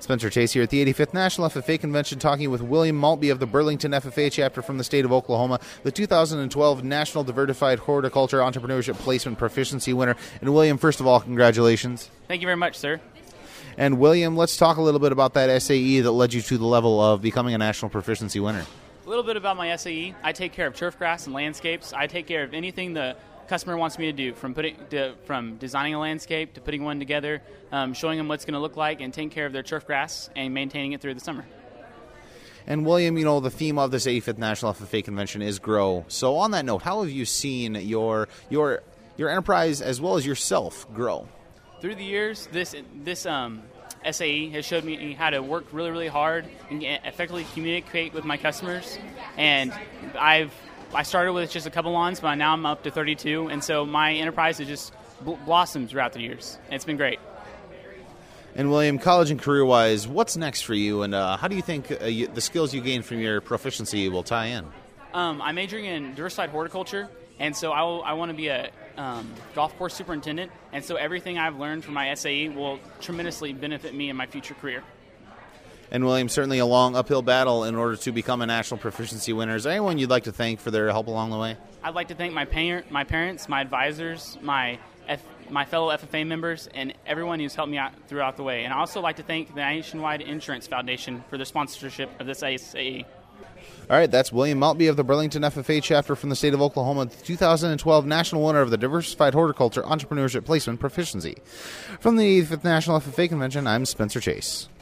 Spencer Chase here at the 85th National FFA Convention, talking with William Maltby of the Burlington FFA chapter from the state of Oklahoma, the 2012 National Diversified Horticulture Entrepreneurship Placement Proficiency winner. And William, first of all, congratulations. Thank you very much, sir. And William, let's talk a little bit about that SAE that led you to the level of becoming a National Proficiency winner. A little bit about my SAE. I take care of turf grass and landscapes. I take care of anything the customer wants me to do, from designing a landscape to putting one together, showing them what it's going to look like, and taking care of their turf grass and maintaining it through the summer. And William, you know, the theme of this 85th National FFA Convention is grow. So on that note, how have you seen your enterprise as well as yourself grow? Through the years, this SAE has showed me how to work really, really hard and effectively communicate with my customers. And I started with just a couple lawns, but now I'm up to 32, and so my enterprise has just blossomed throughout the years. And it's been great. And William, college and career-wise, what's next for you, and how do you think the skills you gain from your proficiency will tie in? I'm majoring in diversified horticulture, and so I want to be a golf course superintendent, and so everything I've learned from my SAE will tremendously benefit me in my future career. And William, certainly a long uphill battle in order to become a National Proficiency winner. Is there anyone you'd like to thank for their help along the way? I'd like to thank my parents, my advisors, my fellow FFA members, and everyone who's helped me out throughout the way. And I'd also like to thank the Nationwide Insurance Foundation for their sponsorship of this SAE. All right, that's William Maltby of the Burlington FFA chapter from the state of Oklahoma, the 2012 national winner of the Diversified Horticulture Entrepreneurship Placement Proficiency. From the 85th National FFA Convention, I'm Spencer Chase.